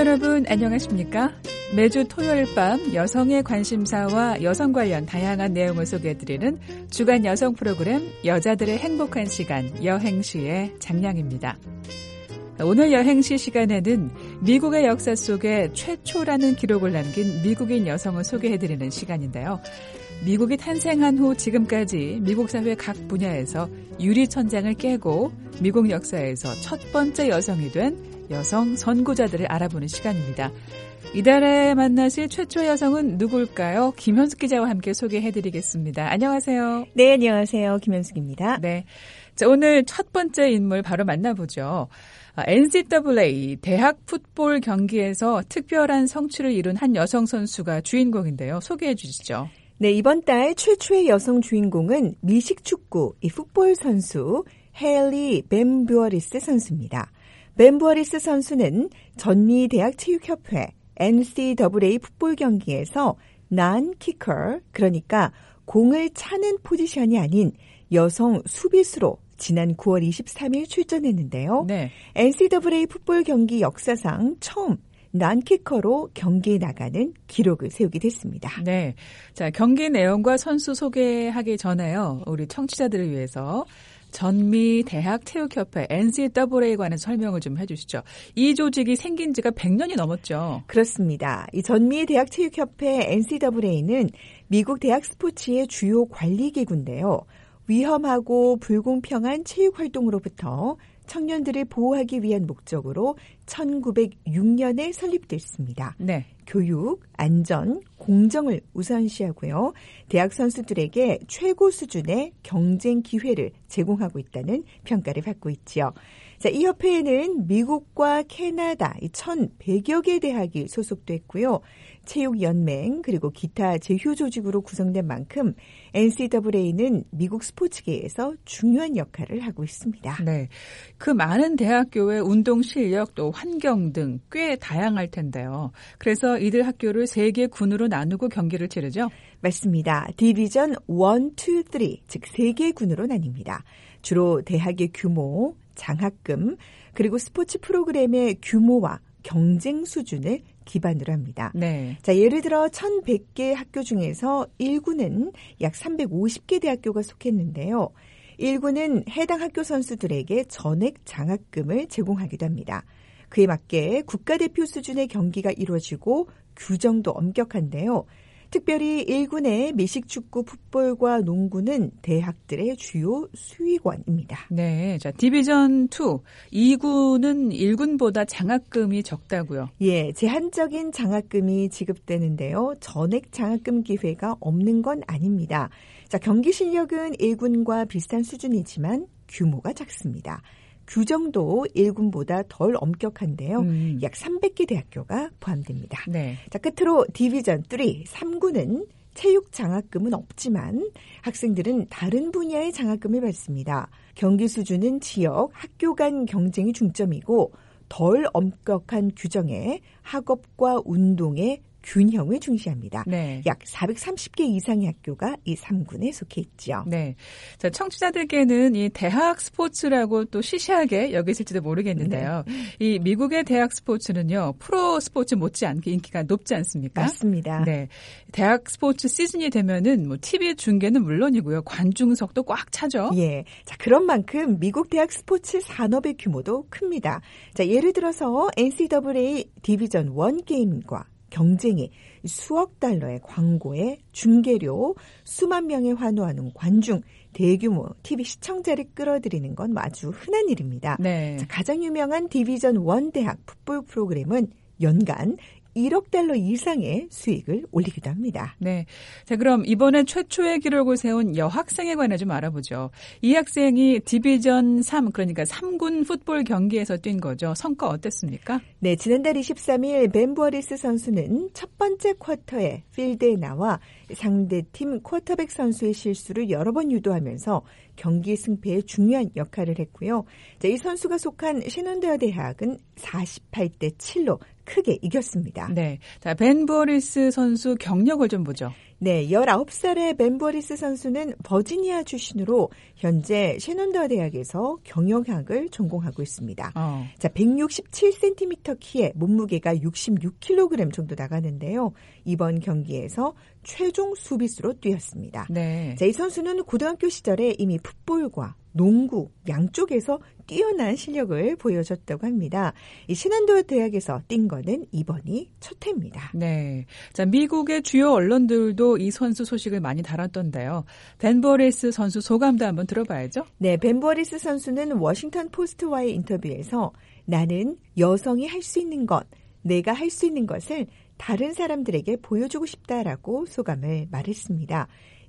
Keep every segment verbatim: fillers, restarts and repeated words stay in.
여러분 안녕하십니까? 매주 토요일 밤 여성의 관심사와 여성 관련 다양한 내용을 소개해드리는 주간 여성 프로그램 여자들의 행복한 시간 여행시의 장량입니다. 오늘 여행시 시간에는 미국의 역사 속에 최초라는 기록을 남긴 미국인 여성을 소개해드리는 시간인데요. 미국이 탄생한 후 지금까지 미국 사회 각 분야에서 유리천장을 깨고 미국 역사에서 첫 번째 여성이 된 여성 선구자들을 알아보는 시간입니다. 이달에 만나실 최초 여성은 누굴까요? 김현숙 기자와 함께 소개해드리겠습니다. 안녕하세요. 네, 안녕하세요. 김현숙입니다. 네, 자, 오늘 첫 번째 인물 바로 만나보죠. 엔씨에이 대학 풋볼 경기에서 특별한 성취를 이룬 한 여성 선수가 주인공인데요. 소개해 주시죠. 네, 이번 달 최초의 여성 주인공은 미식축구 이 풋볼 선수 헤일리 벤부어리스 선수입니다. 벤부어리스 선수는 전미 대학체육협회 엔씨에이 풋볼 경기에서 non-kicker, 그러니까 공을 차는 포지션이 아닌 여성 수비수로 지난 구월 이십삼일 출전했는데요. 네. 엔씨에이 풋볼 경기 역사상 처음 난키커로 경기에 나가는 기록을 세우게 됐습니다. 네, 자 경기 내용과 선수 소개하기 전에요. 우리 청취자들을 위해서 전미 대학체육협회 엔씨에이에 관한 설명을 좀 해주시죠. 이 조직이 생긴 지가 백 년이 넘었죠. 그렇습니다. 이 전미 대학체육협회 엔씨에이는 미국 대학 스포츠의 주요 관리기구인데요. 위험하고 불공평한 체육활동으로부터 청년들을 보호하기 위한 목적으로 천구백육년에 설립됐습니다. 네. 교육, 안전, 공정을 우선시하고요. 대학 선수들에게 최고 수준의 경쟁 기회를 제공하고 있다는 평가를 받고 있죠. 자, 이 협회에는 미국과 캐나다 천백여 개 대학이 소속됐고요. 체육연맹 그리고 기타 제휴 조직으로 구성된 만큼 엔씨에이는 미국 스포츠계에서 중요한 역할을 하고 있습니다. 네, 그 많은 대학교의 운동 실력 또 환경 등 꽤 다양할 텐데요. 그래서 이들 학교를 세 개 군으로 나누고 경기를 치르죠? 맞습니다. 디비전 일, 이, 삼, 즉 세 개 군으로 나뉩니다. 주로 대학의 규모, 장학금, 그리고 스포츠 프로그램의 규모와 경쟁 수준을 기반으로 합니다. 네. 자, 예를 들어 천백 개 학교 중에서 일 군은 약 삼백오십 개 대학교가 속했는데요. 일 군은 해당 학교 선수들에게 전액 장학금을 제공하기도 합니다. 그에 맞게 국가대표 수준의 경기가 이루어지고 규정도 엄격한데요. 특별히 일 군의 미식축구, 풋볼과 농구는 대학들의 주요 수위권입니다. 네, 자 디비전 이, 이 군은 일 군보다 장학금이 적다고요? 예, 제한적인 장학금이 지급되는데요. 전액 장학금 기회가 없는 건 아닙니다. 자, 경기 실력은 일 군과 비슷한 수준이지만 규모가 작습니다. 규정도 일 군보다 덜 엄격한데요. 음. 약 삼백 개 대학교가 포함됩니다. 네. 자, 끝으로 디비전 삼, 삼 군은 체육 장학금은 없지만 학생들은 다른 분야의 장학금을 받습니다. 경기 수준은 지역, 학교 간 경쟁이 중점이고 덜 엄격한 규정에 학업과 운동의 균형을 중시합니다. 네. 약 사백삼십 개 이상의 학교가 이 삼 군에 속해 있죠. 네. 자, 청취자들께는 이 대학 스포츠라고 또 시시하게 여기실지도 모르겠는데요. 네. 이 미국의 대학 스포츠는요, 프로 스포츠 못지않게 인기가 높지 않습니까? 맞습니다. 네. 대학 스포츠 시즌이 되면은 뭐 티비 중계는 물론이고요. 관중석도 꽉 차죠. 예. 자, 그런 만큼 미국 대학 스포츠 산업의 규모도 큽니다. 자, 예를 들어서 엔씨에이 디비전 일 게임과 경쟁이 수억 달러의 광고에 중계료, 수만 명에 환호하는 관중, 대규모 티비 시청자를 끌어들이는 건 아주 흔한 일입니다. 네. 자, 가장 유명한 디비전 일 대학 풋볼 프로그램은 연간 일억 달러 이상의 수익을 올리기도 합니다. 네. 자, 그럼 이번에 최초의 기록을 세운 여학생에 관해 좀 알아보죠. 이 학생이 디비전 삼, 그러니까 삼 군 풋볼 경기에서 뛴 거죠. 성과 어땠습니까? 네, 지난달 이십삼일 벤부어리스 선수는 첫 번째 쿼터에 필드에 나와 상대팀 쿼터백 선수의 실수를 여러 번 유도하면서 경기 승패에 중요한 역할을 했고요. 자, 이 선수가 속한 신논데어 대학은 사십팔 대 칠로 크게 이겼습니다. 네. 자, 벤부어리스 선수 경력을 좀 보죠. 네, 열아홉 살의 벤 버리스 선수는 버지니아 출신으로 현재 셰넌더 대학에서 경영학을 전공하고 있습니다. 어. 자, 백육십칠 센티미터 키에 몸무게가 육십육 킬로그램 정도 나가는데요. 이번 경기에서 최종 수비수로 뛰었습니다. 네. 자, 이 선수는 고등학교 시절에 이미 풋볼과 농구 양쪽에서 뛰어난 실력을 보여줬다고 합니다. 이 셰넌더 대학에서 뛴 거는 이번이 첫 해입니다. 네, 자 미국의 주요 언론들도 이 선수 소식을 많이 다뤘던데요. 벤 버리스 선수 소감도 한번 들어봐야죠. 네, 벤 버리스 선수는 워싱턴 포스트와의 인터뷰에서 나는 여성이 할 수 있는 것, 내가 할 수 있는 것을 다른 사람들에게 보여주고 싶다라고 소감을 말했습니다.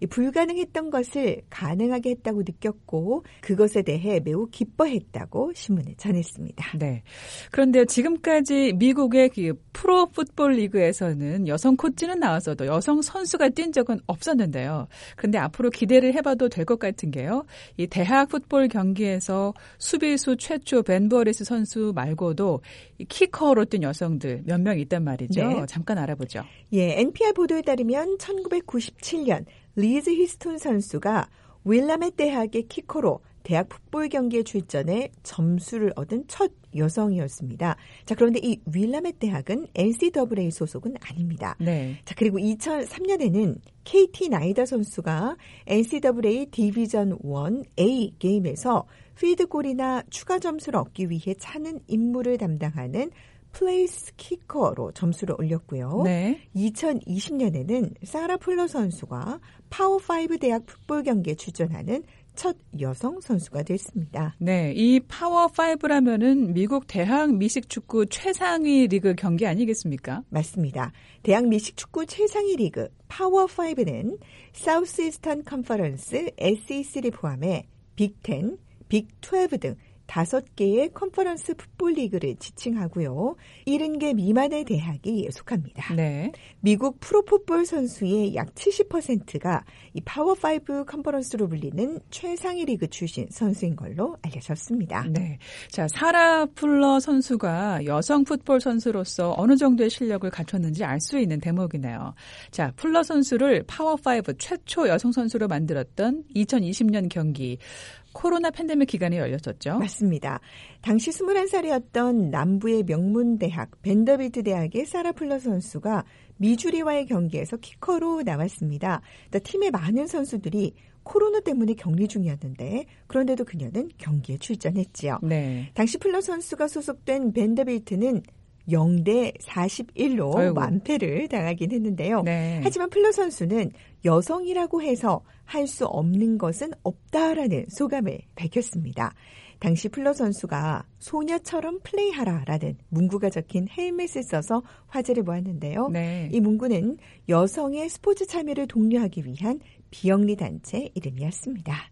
불가능했던 것을 가능하게 했다고 느꼈고 그것에 대해 매우 기뻐했다고 신문에 전했습니다. 네. 그런데 지금까지 미국의 그 프로 풋볼 리그에서는 여성 코치는 나와서도 여성 선수가 뛴 적은 없었는데요. 그런데 앞으로 기대를 해봐도 될 것 같은 게요. 이 대학 풋볼 경기에서 수비수 최초 벤 버리스 선수 말고도 이 키커로 뛴 여성들 몇 명 있단 말이죠. 네. 잠깐 알아보죠. 예, 엔피알 보도에 따르면 천구백구십칠 년 리즈 히스톤 선수가 윌라멧 대학의 키커로 대학 풋볼 경기에 출전해 점수를 얻은 첫 여성이었습니다. 자, 그런데 이 윌라멧 대학은 엔씨에이 소속은 아닙니다. 네. 자, 그리고 이천삼 년에는 케이티 나이다 선수가 엔씨에이 디비전 일 A 게임에서 필드골이나 추가 점수를 얻기 위해 차는 임무를 담당하는 플레이스 키커로 점수를 올렸고요. 네. 이천이십 년에는 사라 풀러 선수가 파워 오 대학 풋볼 경기에 출전하는 첫 여성 선수가 됐습니다. 네, 이 파워 오라면은 미국 대학 미식축구 최상위 리그 경기 아니겠습니까? 맞습니다. 대학 미식축구 최상위 리그 파워 오는 사우스 이스턴 컨퍼런스 에스이씨를 포함해 빅텐, 빅십이 등 다섯 개의 컨퍼런스 풋볼 리그를 지칭하고요. 일흔 개 미만의 대학이 속합니다. 네. 미국 프로풋볼 선수의 약 칠십 퍼센트가 이 파워 오 컨퍼런스로 불리는 최상위 리그 출신 선수인 걸로 알려졌습니다. 네. 자, 사라 풀러 선수가 여성 풋볼 선수로서 어느 정도의 실력을 갖췄는지 알 수 있는 대목이네요. 자, 풀러 선수를 파워 오 최초 여성 선수로 만들었던 이천이십 년 경기. 코로나 팬데믹 기간에 열렸었죠. 맞습니다. 당시 스물한 살이었던 남부의 명문대학 벤더빌트 대학의 사라 풀러 선수가 미주리와의 경기에서 키커로 나왔습니다. 팀의 많은 선수들이 코로나 때문에 격리 중이었는데 그런데도 그녀는 경기에 출전했지요. 네. 당시 풀러 선수가 소속된 벤더빌트는 영 대 사십일로 어이구. 완패를 당하긴 했는데요. 네. 하지만 플러 선수는 여성이라고 해서 할 수 없는 것은 없다라는 소감을 밝혔습니다. 당시 플러 선수가 소녀처럼 플레이하라라는 문구가 적힌 헬멧을 써서 화제를 모았는데요. 네. 이 문구는 여성의 스포츠 참여를 독려하기 위한 비영리 단체 이름이었습니다.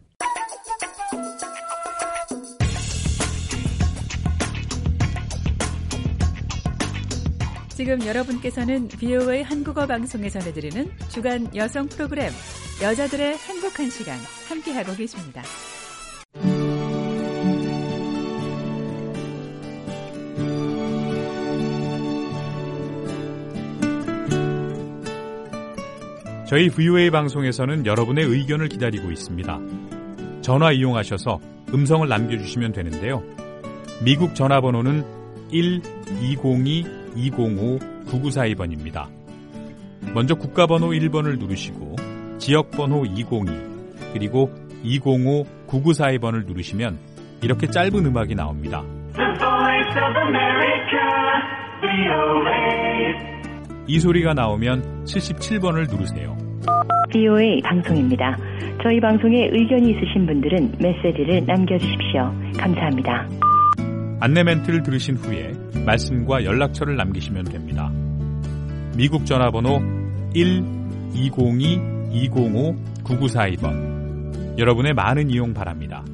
지금 여러분께서는 비오에이 한국어 방송에 전해드리는 주간 여성 프로그램 여자들의 행복한 시간 함께하고 계십니다. 저희 브이오에이 방송에서는 여러분의 의견을 기다리고 있습니다. 전화 이용하셔서 음성을 남겨주시면 되는데요. 미국 전화번호는 일 이공이 이공오 구구사이 번입니다. 먼저 국가번호 일 번을 누르시고 지역번호 이공이 그리고 이공오 구구사이 번을 누르시면 이렇게 짧은 음악이 나옵니다. 이 소리가 나오면 칠십칠 번을 누르세요. 비오에이 방송입니다. 저희 방송에 의견이 있으신 분들은 메시지를 남겨주십시오. 감사합니다. 안내 멘트를 들으신 후에 말씀과 연락처를 남기시면 됩니다. 미국 전화번호 일 이공이 이공오 구구사이 번. 여러분의 많은 이용 바랍니다.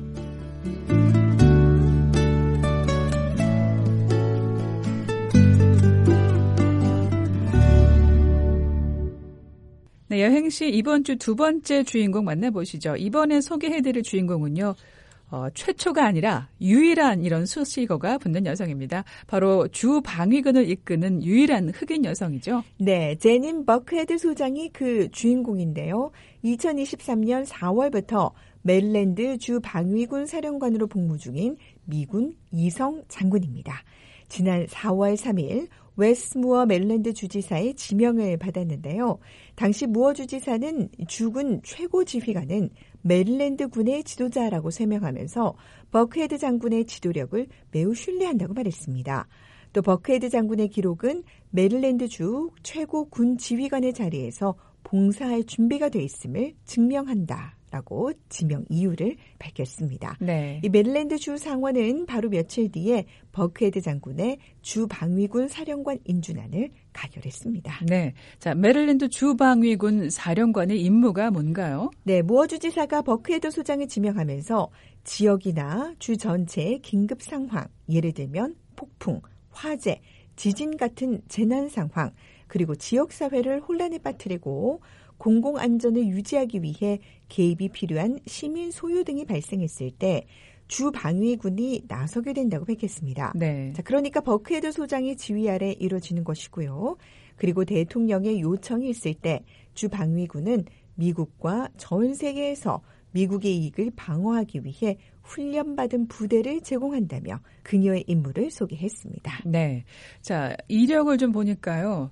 네, 여행시 이번 주 두 번째 주인공 만나보시죠. 이번에 소개해드릴 주인공은요. 어, 최초가 아니라 유일한 이런 수식어가 붙는 여성입니다. 바로 주 방위군을 이끄는 유일한 흑인 여성이죠. 네, 제닌 버크헤드 소장이 그 주인공인데요. 이천이십삼 년 사월부터 메릴랜드 주 방위군 사령관으로 복무 중인 미군 이성 장군입니다. 지난 사월 삼일 웨스무어 메릴랜드 주지사의 지명을 받았는데요. 당시 무어 주지사는 주군 최고 지휘관은 메릴랜드 군의 지도자라고 설명하면서 버크헤드 장군의 지도력을 매우 신뢰한다고 말했습니다. 또 버크헤드 장군의 기록은 메릴랜드주 최고 군 지휘관의 자리에서 봉사할 준비가 돼 있음을 증명한다. 라고 지명 이유를 밝혔습니다. 네. 이 메릴랜드 주 상원은 바로 며칠 뒤에 버크헤드 장군의 주 방위군 사령관 인준안을 가결했습니다. 네, 자 메릴랜드 주 방위군 사령관의 임무가 뭔가요? 네, 무어 주지사가 버크헤드 소장을 지명하면서 지역이나 주 전체의 긴급 상황, 예를 들면 폭풍, 화재, 지진 같은 재난 상황, 그리고 지역 사회를 혼란에 빠뜨리고 공공안전을 유지하기 위해 개입이 필요한 시민 소요 등이 발생했을 때 주 방위군이 나서게 된다고 밝혔습니다. 네. 자, 그러니까 버크헤드 소장의 지휘 아래 이루어지는 것이고요. 그리고 대통령의 요청이 있을 때 주 방위군은 미국과 전 세계에서 미국의 이익을 방어하기 위해 훈련받은 부대를 제공한다며 그녀의 임무를 소개했습니다. 네. 자, 이력을 좀 보니까요.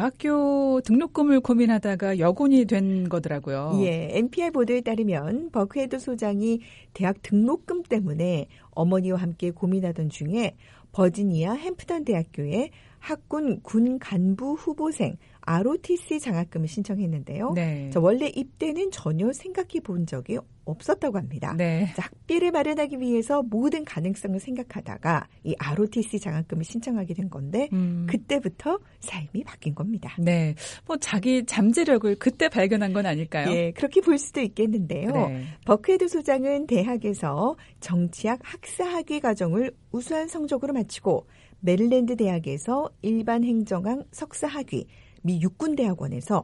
대학교 등록금을 고민하다가 여군이 된 거더라고요. 예, 엔피알 보도에 따르면 버크헤드 소장이 대학 등록금 때문에 어머니와 함께 고민하던 중에 버지니아 햄프턴 대학교에 학군 군 간부 후보생 알오티씨 장학금을 신청했는데요. 네. 자, 원래 입대는 전혀 생각해 본 적이 없었다고 합니다. 네. 자, 학비를 마련하기 위해서 모든 가능성을 생각하다가 이 알오티씨 장학금을 신청하게 된 건데 음. 그때부터 삶이 바뀐 겁니다. 네. 뭐 자기 잠재력을 그때 발견한 건 아닐까요? 예, 그렇게 볼 수도 있겠는데요. 네. 버크헤드 소장은 대학에서 정치학 학사학위 과정을 우수한 성적으로 마치고 메릴랜드 대학에서 일반 행정학 석사학위, 미 육군대학원에서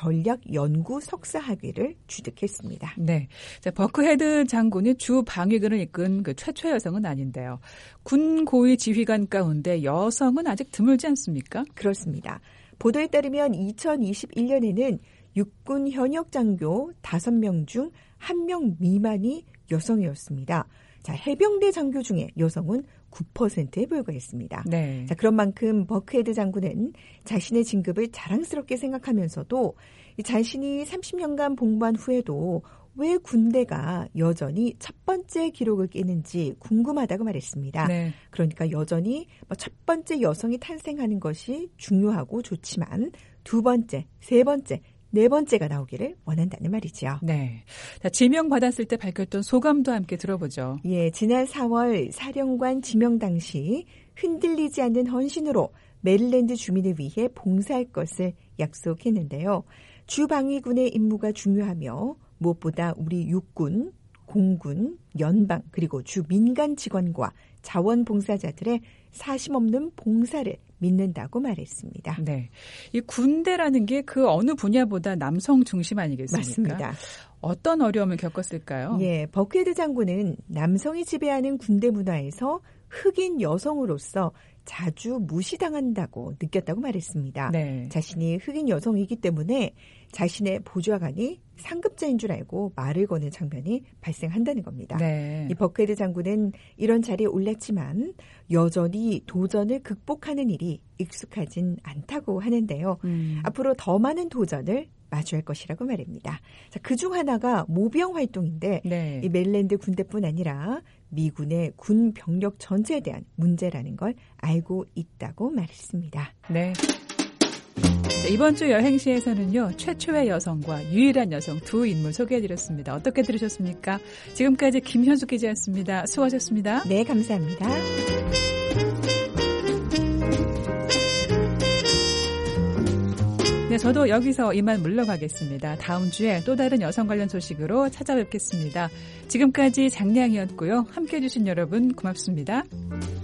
전략연구 석사학위를 취득했습니다. 네. 자, 버크헤드 장군이 주 방위군을 이끈 그 최초 여성은 아닌데요. 군 고위 지휘관 가운데 여성은 아직 드물지 않습니까? 그렇습니다. 보도에 따르면 이천이십일 년에는 육군 현역 장교 다섯 명 중 한 명 미만이 여성이었습니다. 자, 해병대 장교 중에 여성은 구 퍼센트에 불과했습니다. 네. 자, 그런 만큼 버크헤드 장군은 자신의 진급을 자랑스럽게 생각하면서도 자신이 삼십 년간 복무한 후에도 왜 군대가 여전히 첫 번째 기록을 깨는지 궁금하다고 말했습니다. 네. 그러니까 여전히 첫 번째 여성이 탄생하는 것이 중요하고 좋지만 두 번째, 세 번째, 네 번째가 나오기를 원한다는 말이죠. 네. 자, 지명받았을 때 밝혔던 소감도 함께 들어보죠. 예, 지난 사월 사령관 지명 당시 흔들리지 않는 헌신으로 메릴랜드 주민을 위해 봉사할 것을 약속했는데요. 주방위군의 임무가 중요하며 무엇보다 우리 육군, 공군, 연방 그리고 주 민간 직원과 자원봉사자들의 사심없는 봉사를 믿는다고 말했습니다. 네, 이 군대라는 게 그 어느 분야보다 남성 중심 아니겠습니까? 맞습니다. 어떤 어려움을 겪었을까요? 예, 버크헤드 장군은 남성이 지배하는 군대 문화에서 흑인 여성으로서 자주 무시당한다고 느꼈다고 말했습니다. 네. 자신이 흑인 여성이기 때문에 자신의 보좌관이 상급자인 줄 알고 말을 거는 장면이 발생한다는 겁니다. 네. 이 버크헤드 장군은 이런 자리에 올랐지만 여전히 도전을 극복하는 일이 익숙하진 않다고 하는데요. 음. 앞으로 더 많은 도전을 마주할 것이라고 말입니다. 자, 그중 하나가 모병 활동인데 네. 이 메릴랜드 군대뿐 아니라 미군의 군 병력 전체에 대한 문제라는 걸 알고 있다고 말했습니다. 네. 자, 이번 주 여행시에서는요. 최초의 여성과 유일한 여성 두 인물 소개해드렸습니다. 어떻게 들으셨습니까? 지금까지 김현숙 기자였습니다. 수고하셨습니다. 네, 감사합니다. 네, 저도 여기서 이만 물러가겠습니다. 다음 주에 또 다른 여성 관련 소식으로 찾아뵙겠습니다. 지금까지 장량이었고요. 함께해 주신 여러분 고맙습니다.